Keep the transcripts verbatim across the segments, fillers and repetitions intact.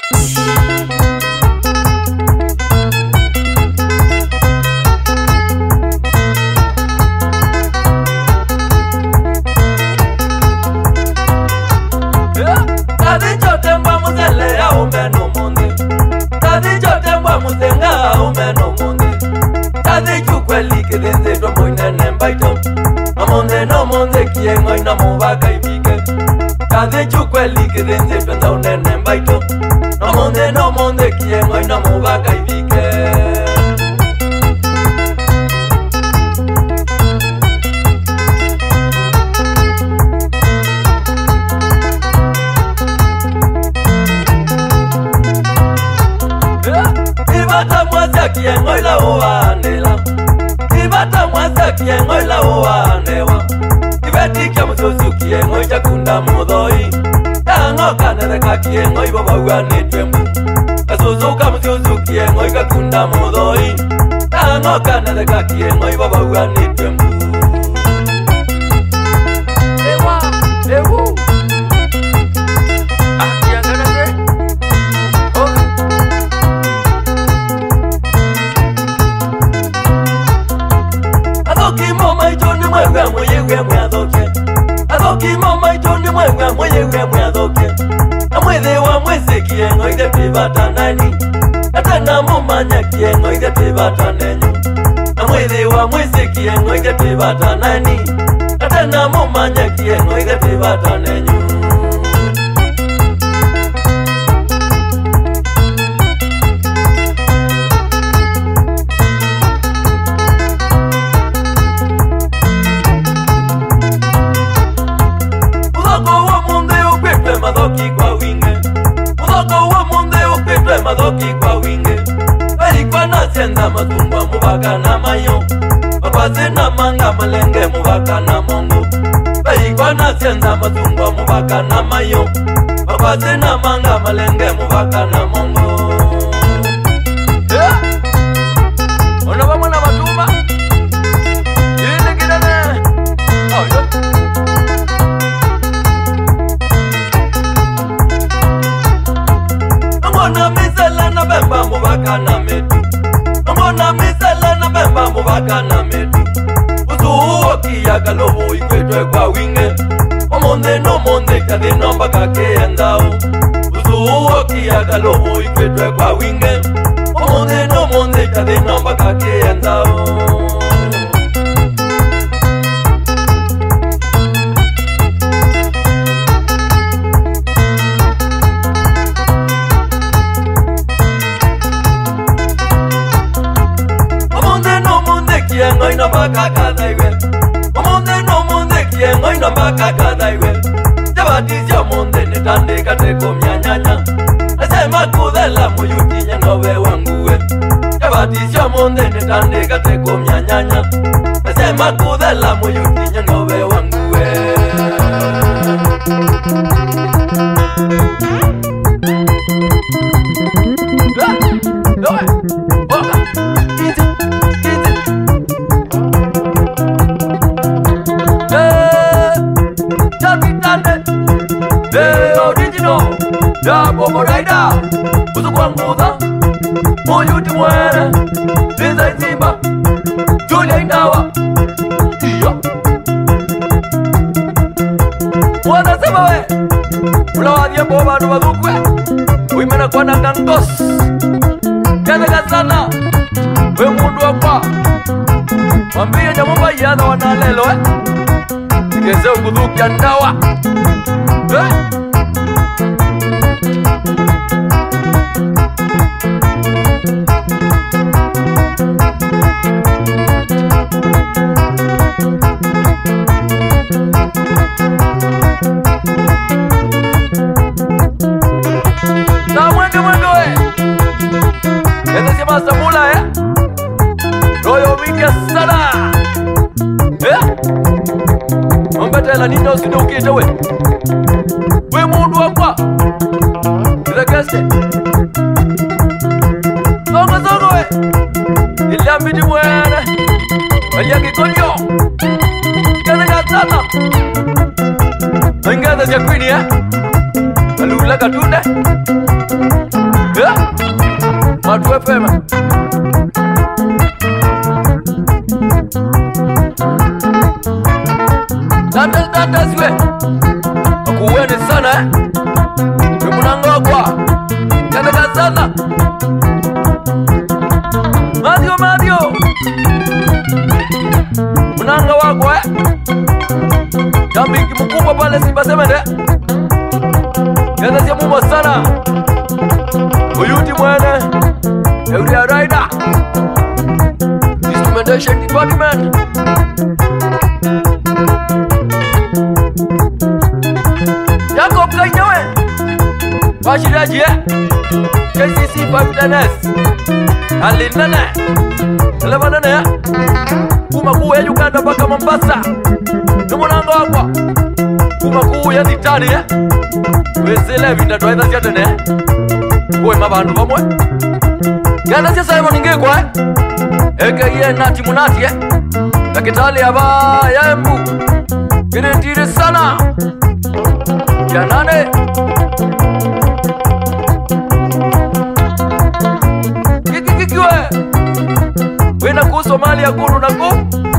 Venga desde aquí, ¿eh? Alula Catunda. Matu F M. Tata tata siwe akuweni sana eh. Munangogwa Kandaka sana Madio Madio Munanga wako eh. Jambiki mkubwa pale Simba Semende. Kenda siya mumba sana Uyuti mwene Euria Rider Instrumentation Department. Jacob Kainyawe Washiraji eh K C C five N S Alinene Elevanene eh Kuma kuu ya Uganda paka Mombasa Numunanga wakwa Kuma kuu ya Ditani eh Wezele vinda doa idha siatene eh Kuwe mabandu vamwe Ganda siya Simon Ngekwa eh Eke iye nati munati eh Nakitali ya ba ya embu Kine tiri sana Janane Kiki kiki we Wena ku Somalia kuru na ku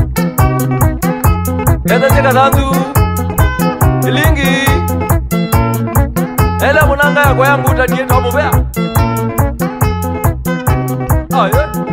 Kenda cheka dandu Ilingi Ele munanga ya kwa yangu utadie kama mubea. Ah yeah.